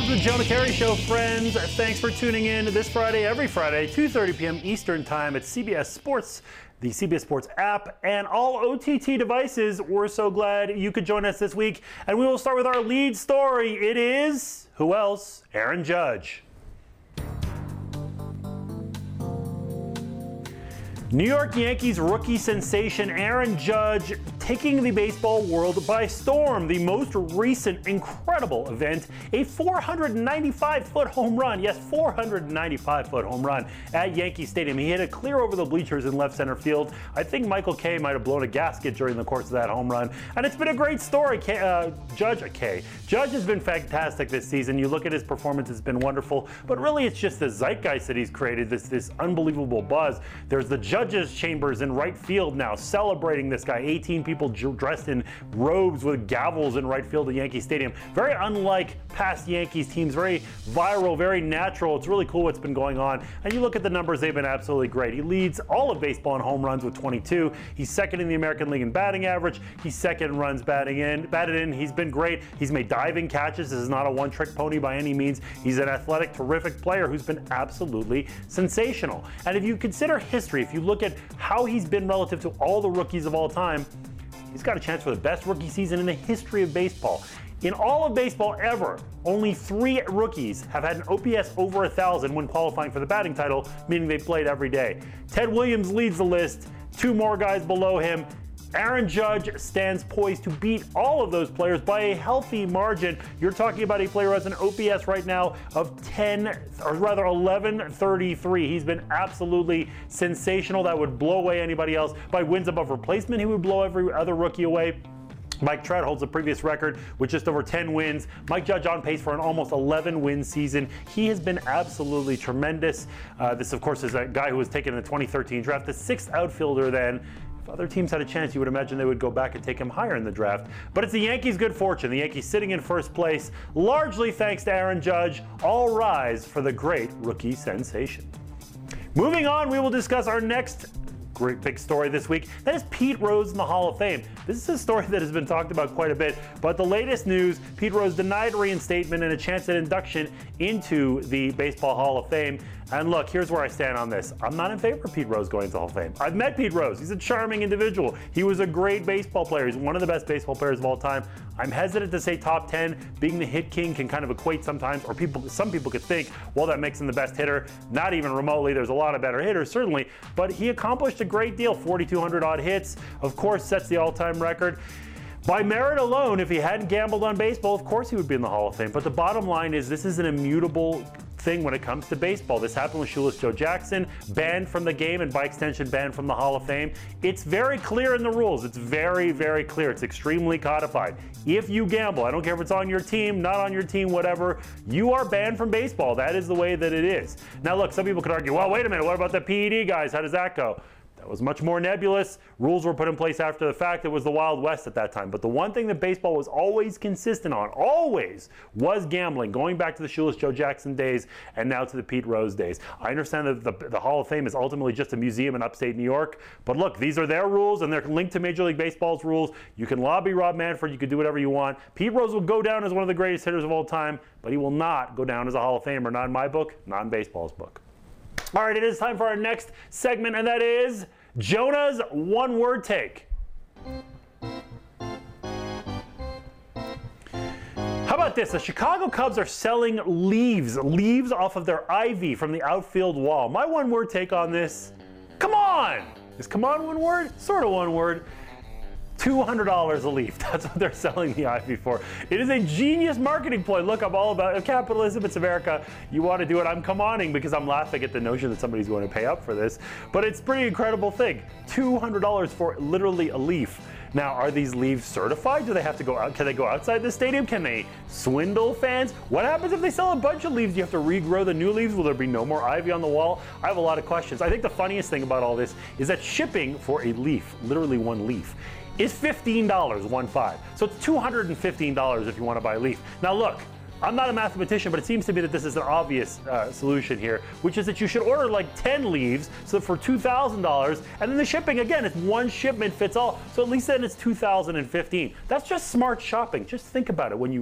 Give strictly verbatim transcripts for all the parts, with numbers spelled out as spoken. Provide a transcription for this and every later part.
to the Jonah Keri Show, friends. Thanks for tuning in this Friday, every Friday, two thirty p.m. Eastern Time at C B S Sports, the C B S Sports app, and all O T T devices. We're so glad you could join us this week. And we will start with our lead story. It is, who else? Aaron Judge. New York Yankees rookie sensation Aaron Judge taking the baseball world by storm. The most recent incredible event, a four hundred ninety-five foot home run. Yes, four hundred ninety-five foot home run at Yankee Stadium. He hit it clear over the bleachers in left center field. I think Michael Kay might have blown a gasket during the course of that home run. And it's been a great story. Kay, uh, Judge, Kay. Judge has been fantastic this season. You look at his performance, it's been wonderful. But really, it's just the zeitgeist that he's created, this, this unbelievable buzz. There's the judges' chambers in right field now celebrating this guy. eighteen people dressed in robes with gavels in right field at Yankee Stadium. Very unlike past Yankees teams, very viral, very natural. It's really cool what's been going on. And you look at the numbers, they've been absolutely great. He leads all of baseball in home runs with twenty-two. He's second in the American League in batting average. He's second in runs batting in, batted in. He's been great. He's made diving catches. This is not a one-trick pony by any means. He's an athletic, terrific player who's been absolutely sensational. And if you consider history, if you look at how he's been relative to all the rookies of all time, he's got a chance for the best rookie season in the history of baseball. In all of baseball ever, only three rookies have had an O P S over one thousand when qualifying for the batting title, meaning they played every day. Ted Williams leads the list, two more guys below him. Aaron Judge stands poised to beat all of those players by a healthy margin. You're talking about a player who has an O P S right now of ten, or rather eleven thirty-three. He's been absolutely sensational. That would blow away anybody else. By wins above replacement, he would blow every other rookie away. Mike Trout holds the previous record with just over ten wins. Mike Judge on pace for an almost eleven win season. He has been absolutely tremendous. Uh, this, of course, is a guy who was taken in the twenty thirteen draft, the sixth outfielder then. If other teams had a chance, you would imagine they would go back and take him higher in the draft. But it's the Yankees' good fortune. The Yankees sitting in first place, largely thanks to Aaron Judge. All rise for the great rookie sensation. Moving on, we will discuss our next great big story this week. That is Pete Rose in the Hall of Fame. This is a story that has been talked about quite a bit, but the latest news, Pete Rose denied reinstatement and a chance at induction into the Baseball Hall of Fame. And look, here's where I stand on this. I'm not in favor of Pete Rose going to the Hall of Fame. I've met Pete Rose. He's a charming individual. He was a great baseball player. He's one of the best baseball players of all time. I'm hesitant to say top ten. Being the hit king can kind of equate sometimes, or people, some people could think, well, that makes him the best hitter. Not even remotely. There's a lot of better hitters, certainly. But he accomplished a great deal. forty-two hundred odd hits. Of course, sets the all-time record. By merit alone, if he hadn't gambled on baseball, of course he would be in the Hall of Fame. But the bottom line is this is an immutable thing when it comes to baseball. This happened with Shoeless Joe Jackson, banned from the game and by extension banned from the Hall of Fame. It's very clear in the rules. It's very, very clear. It's extremely codified. If you gamble, I don't care if it's on your team, not on your team, whatever, you are banned from baseball. That is the way that it is. Now look, some people could argue, well, wait a minute, what about the P E D guys? How does that go? That was much more nebulous. Rules were put in place after the fact. It was the Wild West at that time. But the one thing that baseball was always consistent on, always, was gambling, going back to the Shoeless Joe Jackson days and now to the Pete Rose days. I understand that the, the Hall of Fame is ultimately just a museum in upstate New York. But look, these are their rules, and they're linked to Major League Baseball's rules. You can lobby Rob Manfred. You can do whatever you want. Pete Rose will go down as one of the greatest hitters of all time, but he will not go down as a Hall of Famer. Not in my book, not in baseball's book. All right, it is time for our next segment, and that is Jonah's one-word take. How about this? The Chicago Cubs are selling leaves, leaves off of their ivy from the outfield wall. My one-word take on this, come on! Is come on one word? Sort of one word. two hundred dollars a leaf. That's what they're selling the ivy for. It is a genius marketing ploy. Look, I'm all about capitalism. It's America. You want to do it. I'm come oning because I'm laughing at the notion that somebody's going to pay up for this. But it's a pretty incredible thing. two hundred dollars for literally a leaf. Now, are these leaves certified? Do they have to go out? Can they go outside the stadium? Can they swindle fans? What happens if they sell a bunch of leaves? Do you have to regrow the new leaves? Will there be no more ivy on the wall? I have a lot of questions. I think the funniest thing about all this is that shipping for a leaf, literally one leaf, is fifteen dollars, one five. So it's two hundred fifteen dollars if you want to buy a leaf. Now look, I'm not a mathematician, but it seems to me that this is an obvious uh, solution here, which is that you should order like ten leaves, so for two thousand dollars, and then the shipping, again, it's one shipment fits all, so at least then it's two thousand fifteen dollars. That's just smart shopping. Just think about it. When you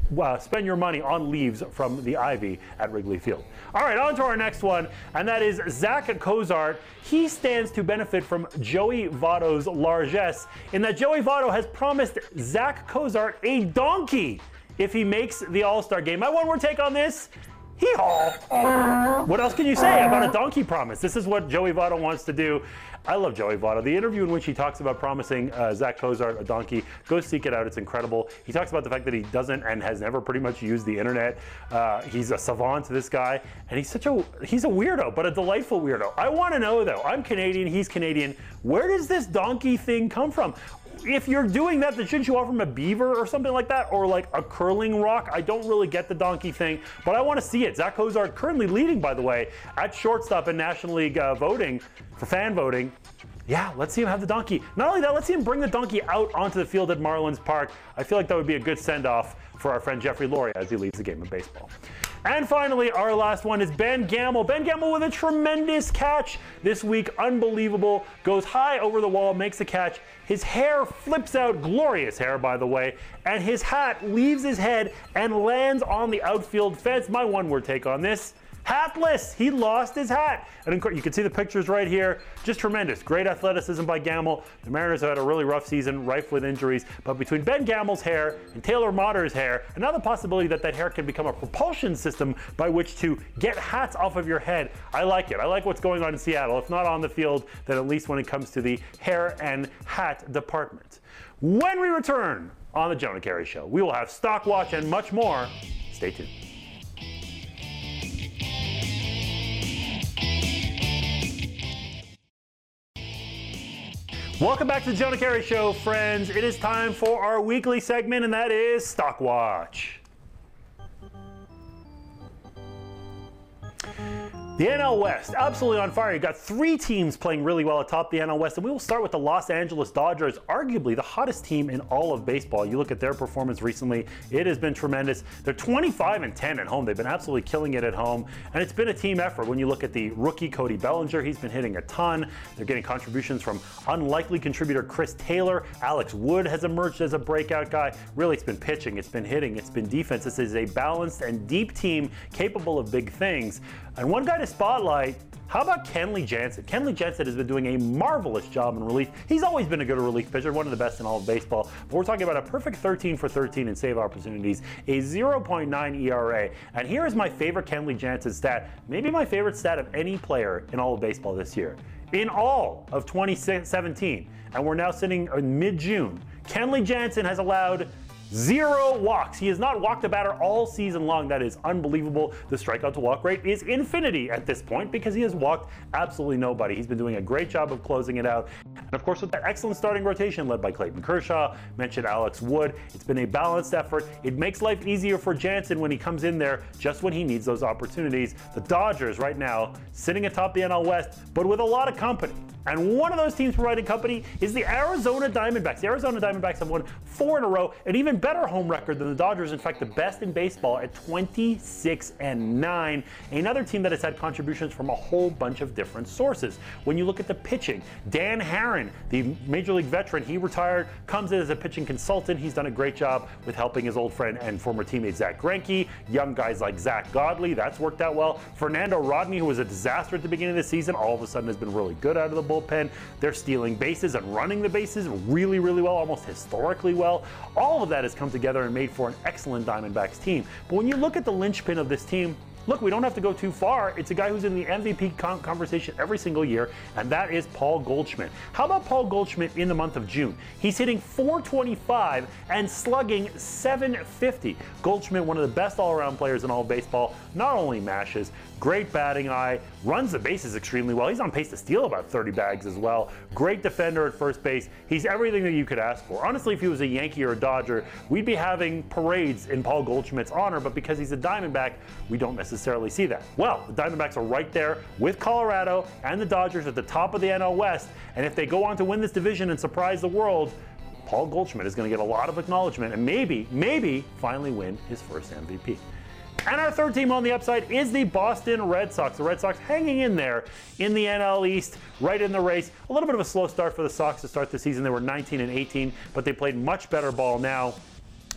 uh, spend your money on leaves from the ivy at Wrigley Field. All right, on to our next one, and that is Zach Cozart. He stands to benefit from Joey Votto's largesse in that Joey Votto has promised Zach Cozart a donkey if he makes the All-Star game. My one-word take on this: hee-haw. What else can you say about a donkey promise? This is what Joey Votto wants to do. I love Joey Votto. The interview in which he talks about promising uh, Zach Cozart a donkey, go seek it out. It's incredible. He talks about the fact that he doesn't and has never pretty much used the internet. Uh, he's a savant, this guy, and he's such a he's a weirdo, but a delightful weirdo. I want to know though. I'm Canadian. He's Canadian. Where does this donkey thing come from? If you're doing that, then shouldn't you offer him a beaver or something like that? Or like a curling rock? I don't really get the donkey thing, but I want to see it. Zach Cozart currently leading, by the way, at shortstop in National League uh, voting, for fan voting. Yeah, let's see him have the donkey. Not only that, let's see him bring the donkey out onto the field at Marlins Park. I feel like that would be a good send-off for our friend Jeffrey Loria as he leads the game of baseball. And finally, our last one is Ben Gamel. Ben Gamel with a tremendous catch this week. Unbelievable. Goes high over the wall, makes a catch. His hair flips out, glorious hair, by the way, and his hat leaves his head and lands on the outfield fence. My one-word take on this: hatless. He lost his hat. And you can see the pictures right here. Just tremendous. Great athleticism by Gamel. The Mariners have had a really rough season, rife with injuries. But between Ben Gamel's hair and Taylor Motter's hair, and now the possibility that that hair can become a propulsion system by which to get hats off of your head, I like it. I like what's going on in Seattle. If not on the field, then at least when it comes to the hair and hat department. When we return on the Jonah Keri Show, we will have Stock Watch and much more. Stay tuned. Welcome back to the Jonah Keri Show, friends. It is time for our weekly segment, and that is Stock Watch. The N L West, absolutely on fire. You've got three teams playing really well atop the N L West, and we will start with the Los Angeles Dodgers, arguably the hottest team in all of baseball. You look at their performance recently, it has been tremendous. They're twenty-five and ten at home. They've been absolutely killing it at home, and it's been a team effort. When you look at the rookie Cody Bellinger, he's been hitting a ton. They're getting contributions from unlikely contributor Chris Taylor. Alex Wood has emerged as a breakout guy. Really, it's been pitching, it's been hitting, it's been defense. This is a balanced and deep team capable of big things. And one guy to spotlight, how about Kenley Jansen? Kenley Jansen has been doing a marvelous job in relief. He's always been a good relief pitcher, one of the best in all of baseball. But we're talking about a perfect thirteen for thirteen in save opportunities, a zero point nine E R A. And here is my favorite Kenley Jansen stat, maybe my favorite stat of any player in all of baseball this year. In all of twenty seventeen, and we're now sitting in mid-June, Kenley Jansen has allowed zero walks. He has not walked a batter all season long. That is unbelievable. The strikeout to walk rate is infinity at this point because he has walked absolutely nobody. He's been doing a great job of closing it out. And of course, with that excellent starting rotation led by Clayton Kershaw, mentioned Alex Wood, it's been a balanced effort. It makes life easier for Jansen when he comes in there just when he needs those opportunities. The Dodgers right now sitting atop the N L West, but with a lot of company. And one of those teams providing company is the Arizona Diamondbacks. The Arizona Diamondbacks have won four in a row, an even better home record than the Dodgers. In fact, the best in baseball at twenty-six and nine. Another team that has had contributions from a whole bunch of different sources. When you look at the pitching, Dan Herron, the Major League veteran, he retired, comes in as a pitching consultant. He's done a great job with helping his old friend and former teammate Zach Greinke. Young guys like Zach Godley, that's worked out well. Fernando Rodney, who was a disaster at the beginning of the season, all of a sudden has been really good out of the bullpen. They're stealing bases and running the bases really, really well, almost historically well. All of that has come together and made for an excellent Diamondbacks team. But when you look at the linchpin of this team, look, we don't have to go too far. It's a guy who's in the M V P con conversation every single year, and that is Paul Goldschmidt. How about Paul Goldschmidt in the month of June? He's hitting four twenty-five and slugging seven fifty. Goldschmidt, one of the best all-around players in all of baseball, not only mashes, great batting eye, runs the bases extremely well. He's on pace to steal about thirty bags as well. Great defender at first base. He's everything that you could ask for. Honestly, if he was a Yankee or a Dodger, we'd be having parades in Paul Goldschmidt's honor, but because he's a Diamondback, we don't necessarily see that. Well, the Diamondbacks are right there with Colorado and the Dodgers at the top of the N L West, and if they go on to win this division and surprise the world, Paul Goldschmidt is going to get a lot of acknowledgement and maybe, maybe finally win his first M V P. And our third team on the upside is the Boston Red Sox. The Red Sox hanging in there in the N L East, right in the race. A little bit of a slow start for the Sox to start the season. They were nineteen and eighteen, but they played much better ball now.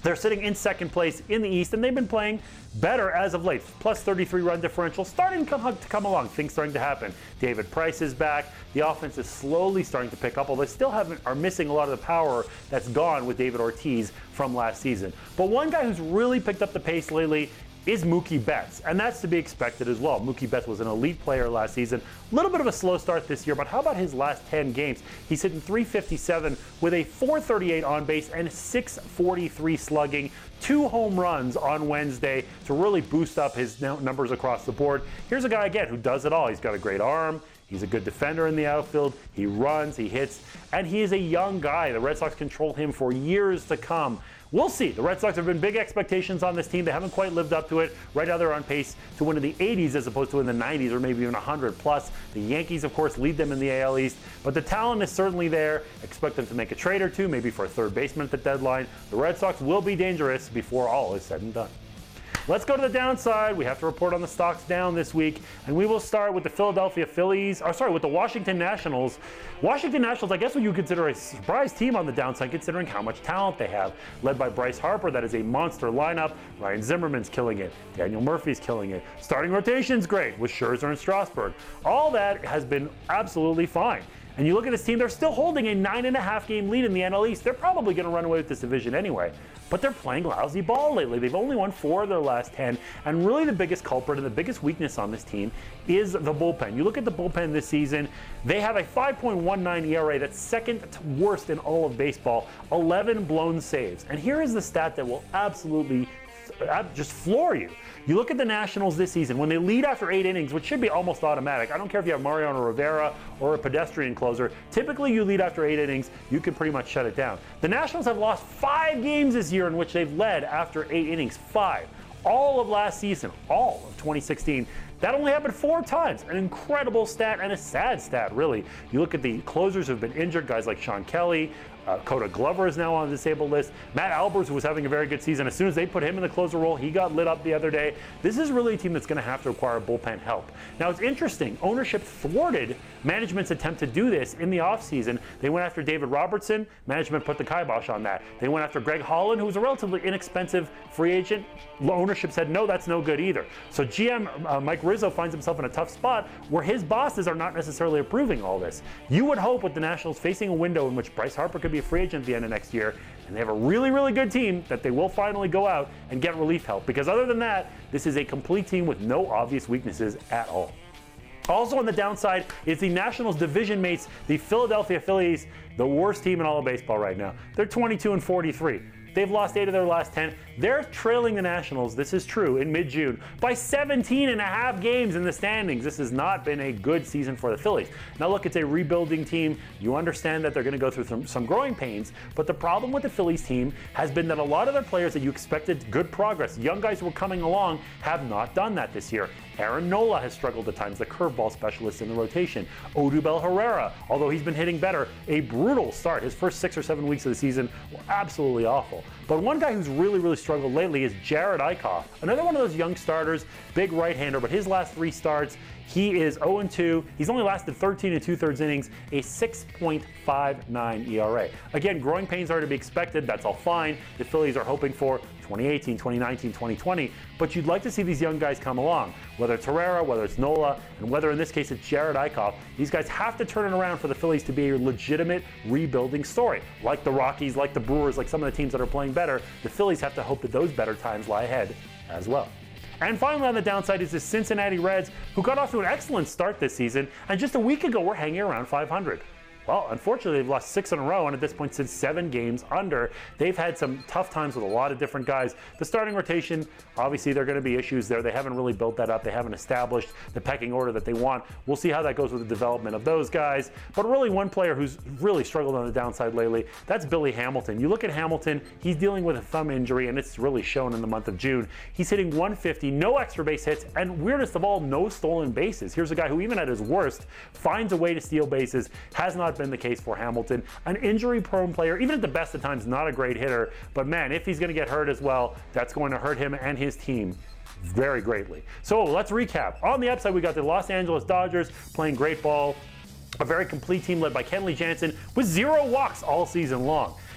They're sitting in second place in the East, and they've been playing better as of late. Plus thirty-three run differential starting to come, to come along. Things starting to happen. David Price is back. The offense is slowly starting to pick up, although they still haven't are missing a lot of the power that's gone with David Ortiz from last season. But one guy who's really picked up the pace lately is Mookie Betts, and that's to be expected as well. Mookie Betts was an elite player last season. A little bit of a slow start this year, but how about his last ten games? He's hitting three fifty-seven with a four thirty-eight on base and six forty-three slugging, two home runs on Wednesday to really boost up his numbers across the board. Here's a guy, again, who does it all. He's got a great arm. He's a good defender in the outfield. He runs, he hits, and he is a young guy. The Red Sox control him for years to come. We'll see. The Red Sox have been big expectations on this team. They haven't quite lived up to it. Right now they're on pace to win in the eighties as opposed to in the nineties or maybe even one hundred plus. The Yankees, of course, lead them in the A L East. But the talent is certainly there. Expect them to make a trade or two, maybe for a third baseman at the deadline. The Red Sox will be dangerous before all is said and done. Let's go to the downside. We have to report on the stocks down this week, and we will start with the Philadelphia Phillies, or sorry, with the Washington Nationals. Washington Nationals, I guess what you consider a surprise team on the downside, considering how much talent they have. Led by Bryce Harper, that is a monster lineup. Ryan Zimmerman's killing it. Daniel Murphy's killing it. Starting rotation's great with Scherzer and Strasburg. All that has been absolutely fine. And you look at this team, they're still holding a nine and a half game lead in the N L East. They're probably going to run away with this division anyway. But they're playing lousy ball lately. They've only won four of their last ten. And really the biggest culprit and the biggest weakness on this team is the bullpen. You look at the bullpen this season, they have a five point one nine E R A that's second worst in all of baseball, eleven blown saves. And here is the stat that will absolutely just floor you. You look at the Nationals this season, when they lead after eight innings, which should be almost automatic. I don't care if you have Mariano Rivera or a pedestrian closer. Typically, you lead after eight innings, you can pretty much shut it down. The Nationals have lost five games this year in which they've led after eight innings. Five. All of last season, all of twenty sixteen. That only happened four times. An incredible stat and a sad stat, really. You look at the closers who've been injured, guys like Sean Kelly. Uh, Coda Glover is now on the disabled list. Matt Albers, who was having a very good season, as soon as they put him in the closer role, he got lit up the other day. This is really a team that's going to have to acquire bullpen help. Now, it's interesting. Ownership thwarted management's attempt to do this in the offseason. They went after David Robertson. Management put the kibosh on that. They went after Greg Holland, who was a relatively inexpensive free agent. Ownership said, no, that's no good either. So G M uh, Mike Rizzo finds himself in a tough spot where his bosses are not necessarily approving all this. You would hope with the Nationals facing a window in which Bryce Harper could be a free agent at the end of next year, and they have a really, really good team, that they will finally go out and get relief help. Because other than that, this is a complete team with no obvious weaknesses at all. Also on the downside is the Nationals division mates, the Philadelphia Phillies, the worst team in all of baseball right now. They're twenty-two and forty-three. They've lost eight of their last ten. They're trailing the Nationals, this is true, in mid-June by seventeen and a half games in the standings. This has not been a good season for the Phillies. Now look, it's a rebuilding team. You understand that they're going to go through some, some growing pains, but the problem with the Phillies team has been that a lot of their players that you expected good progress, young guys who were coming along, have not done that this year. Aaron Nola has struggled at times, the curveball specialist in the rotation. Odubel Herrera, although he's been hitting better, a brutal start. His first six or seven weeks of the season were absolutely awful. But one guy who's really, really struggled lately is Jared Eichhoff. Another one of those young starters, big right-hander, but his last three starts, he is oh and two. He's only lasted thirteen and two-thirds innings, a six point five nine E R A. Again, growing pains are to be expected. That's all fine. The Phillies are hoping for twenty eighteen, twenty nineteen, twenty twenty, but you'd like to see these young guys come along, whether it's Herrera, whether it's Nola, and whether in this case it's Jared Eichhoff. These guys have to turn it around for the Phillies to be a legitimate rebuilding story. Like the Rockies, like the Brewers, like some of the teams that are playing better, the Phillies have to hope that those better times lie ahead as well. And finally on the downside is the Cincinnati Reds, who got off to an excellent start this season, and just a week ago were hanging around five hundred. Well, unfortunately, they've lost six in a row, and at this point, since seven games under, they've had some tough times with a lot of different guys. The starting rotation, obviously, there are going to be issues there. They haven't really built that up. They haven't established the pecking order that they want. We'll see how that goes with the development of those guys. But really, one player who's really struggled on the downside lately, that's Billy Hamilton. You look at Hamilton, he's dealing with a thumb injury, and it's really shown in the month of June. He's hitting one fifty, no extra base hits, and weirdest of all, no stolen bases. Here's a guy who, even at his worst, finds a way to steal bases. Has not been the case for Hamilton. An injury-prone player, even at the best of times, not a great hitter. But man, if he's going to get hurt as well, that's going to hurt him and his team very greatly. So let's recap. On the upside, we got the Los Angeles Dodgers playing great ball. A very complete team led by Kenley Jansen with zero walks all season long.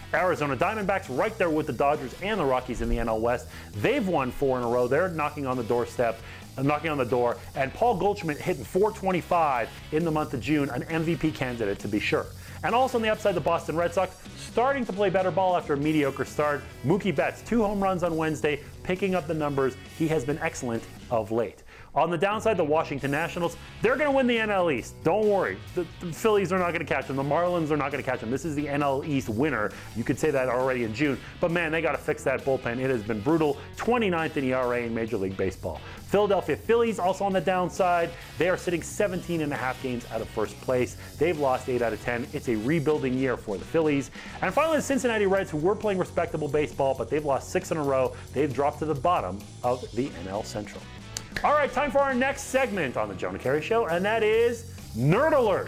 Arizona Diamondbacks right there with the Dodgers and the Rockies in the N L West. They've won four in a row. They're knocking on the doorstep. knocking on the door, and Paul Goldschmidt hitting four twenty-five in the month of June, an M V P candidate to be sure. And also on the upside, the Boston Red Sox starting to play better ball after a mediocre start. Mookie Betts, two home runs on Wednesday, picking up the numbers. He has been excellent of late. On the downside, the Washington Nationals, they're going to win the N L East. Don't worry. The, the Phillies are not going to catch them. The Marlins are not going to catch them. This is the N L East winner. You could say that already in June. But man, they got to fix that bullpen. It has been brutal. twenty-ninth in E R A in Major League Baseball. Philadelphia Phillies also on the downside. They are sitting seventeen and a half games out of first place. They've lost eight out of ten. It's a rebuilding year for the Phillies. And finally, the Cincinnati Reds, who were playing respectable baseball, but they've lost six in a row. They've dropped to the bottom of the N L Central. All right, time for our next segment on the Jonah Keri Show, and that is Nerd Alert.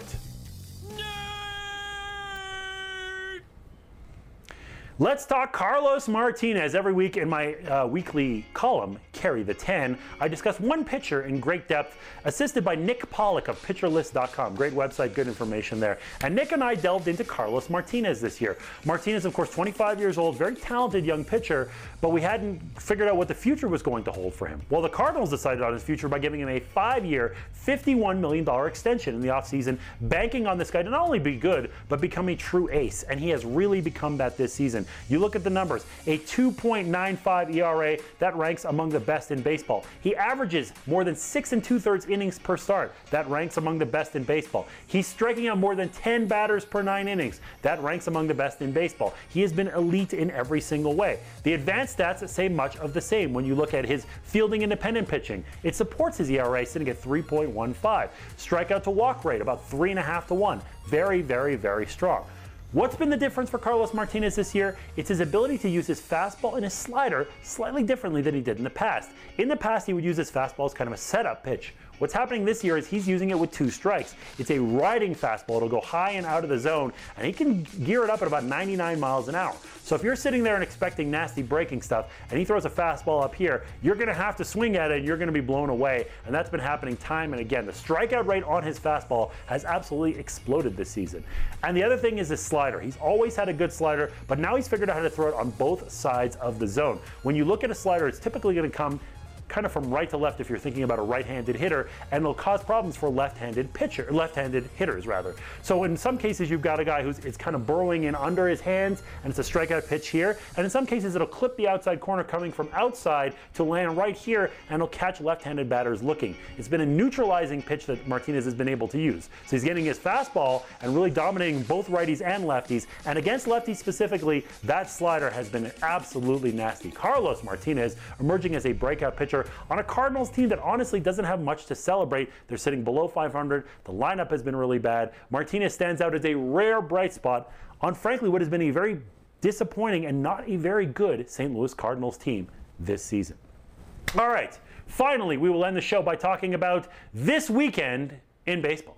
Let's talk Carlos Martinez. Every week in my uh, weekly column, Carry the ten, I discuss one pitcher in great depth, assisted by Nick Pollock of pitcher list dot com. Great website, good information there. And Nick and I delved into Carlos Martinez this year. Martinez, of course, twenty-five years old, very talented young pitcher, but we hadn't figured out what the future was going to hold for him. Well, the Cardinals decided on his future by giving him a five-year, fifty-one million dollars extension in the offseason, banking on this guy to not only be good, but become a true ace. And he has really become that this season. You look at the numbers, a two point nine five E R A, that ranks among the best in baseball. He averages more than six and two-thirds innings per start. That ranks among the best in baseball. He's striking out more than ten batters per nine innings. That ranks among the best in baseball. He has been elite in every single way. The advanced stats say much of the same when you look at his fielding independent pitching. It supports his E R A sitting at three point one five. Strikeout to walk rate about three and a half to one. Very, very, very strong. What's been the difference for Carlos Martinez this year? It's his ability to use his fastball and his slider slightly differently than he did in the past. In the past, he would use his fastball as kind of a setup pitch. What's happening this year is he's using it with two strikes. It's a riding fastball. It'll go high and out of the zone, and he can gear it up at about ninety-nine miles an hour. So if you're sitting there and expecting nasty breaking stuff, and he throws a fastball up here, you're going to have to swing at it, and you're going to be blown away, and that's been happening time and again. The strikeout rate on his fastball has absolutely exploded this season. And the other thing is his slider. He's always had a good slider, but now he's figured out how to throw it on both sides of the zone. When you look at a slider, it's typically going to come kind of from right to left if you're thinking about a right-handed hitter, and it'll cause problems for left-handed pitcher, left-handed hitters rather. So in some cases you've got a guy who's it's kind of burrowing in under his hands, and it's a strikeout pitch here. And in some cases it'll clip the outside corner coming from outside to land right here, and it'll catch left-handed batters looking. It's been a neutralizing pitch that Martinez has been able to use. So he's getting his fastball and really dominating both righties and lefties. And against lefties specifically, that slider has been absolutely nasty. Carlos Martinez emerging as a breakout pitcher on a Cardinals team that honestly doesn't have much to celebrate. They're sitting below five hundred. The lineup has been really bad. Martinez stands out as a rare bright spot on, frankly, what has been a very disappointing and not a very good Saint Louis Cardinals team this season. All right, finally, we will end the show by talking about this weekend in baseball.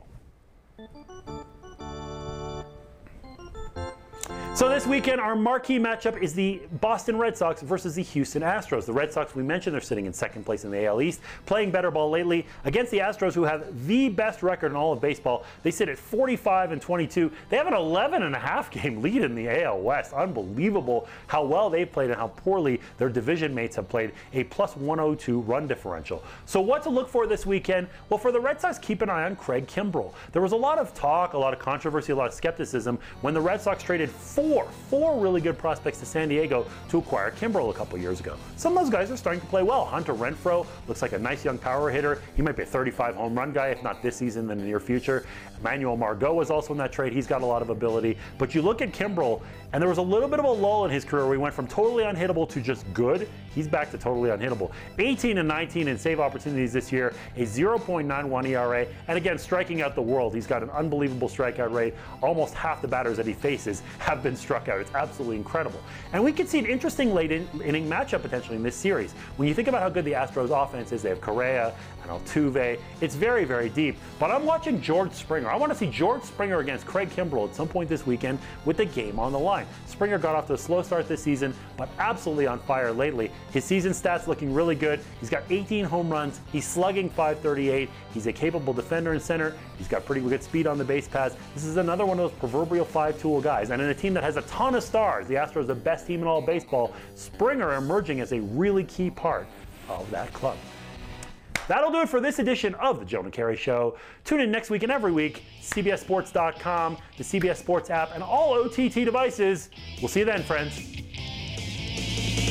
So this weekend, our marquee matchup is the Boston Red Sox versus the Houston Astros. The Red Sox, we mentioned, they're sitting in second place in the A L East, playing better ball lately against the Astros, who have the best record in all of baseball. They sit at forty-five and twenty-two. They have an eleven and a half game lead in the A L West. Unbelievable how well they've played and how poorly their division mates have played. A plus one oh two run differential. So what to look for this weekend? Well, for the Red Sox, keep an eye on Craig Kimbrel. There was a lot of talk, a lot of controversy, a lot of skepticism when the Red Sox traded four Four, four really good prospects to San Diego to acquire Kimbrel a couple years ago. Some of those guys are starting to play well. Hunter Renfroe looks like a nice young power hitter. He might be a thirty-five home run guy, if not this season, then in the near future. Emmanuel Margot was also in that trade. He's got a lot of ability. But you look at Kimbrel, and there was a little bit of a lull in his career where he went from totally unhittable to just good. He's back to totally unhittable. eighteen and nineteen in save opportunities this year, a zero point nine one E R A, and again, striking out the world. He's got an unbelievable strikeout rate. Almost half the batters that he faces have been struck out. It's absolutely incredible. And we could see an interesting late in, inning matchup potentially in this series. When you think about how good the Astros offense is, they have Correa and Altuve. It's very, very deep. But I'm watching George Springer. I want to see George Springer against Craig Kimbrell at some point this weekend with the game on the line. Springer got off to a slow start this season, but absolutely on fire lately. His season stats looking really good. He's got eighteen home runs. He's slugging five thirty-eight. He's a capable defender in center. He's got pretty good speed on the base paths. This is another one of those proverbial five-tool guys. And in a team that has a ton of stars, the Astros the best team in all of baseball, Springer emerging as a really key part of that club. That'll do it for this edition of the Joe and Carey Show. Tune in next week and every week, C B S Sports dot com, the C B S Sports app, and all O T T devices. We'll see you then, friends.